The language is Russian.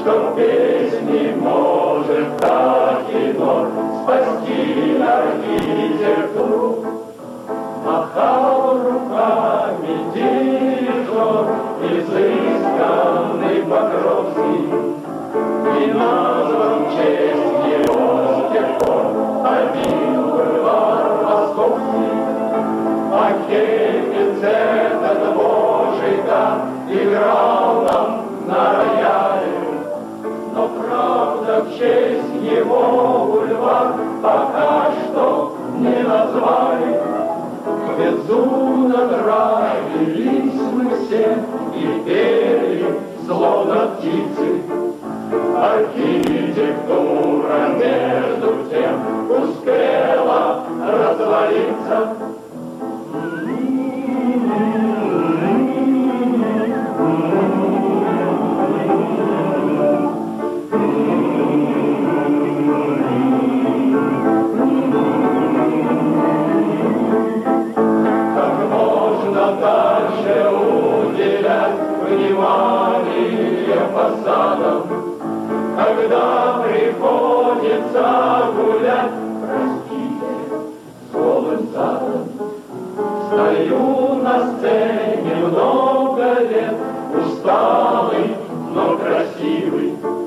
что песни может так и но спасти архитектуру. Махал руками дирижер, изысканный Покровский, и назван в честь его с тех пор один бульвар московский. А Хейгенс, этот божий дар, играл нам на рояле, но правда в честь его бульвар пока что не назвали. Безумно нравились мы все и пели, словно птицы. Архитектура между тем успела развалиться. Дальше уделять внимание фасадам, когда приходится гулять, простите, с голым задом. Стою на сцене много лет, усталый, но красивый.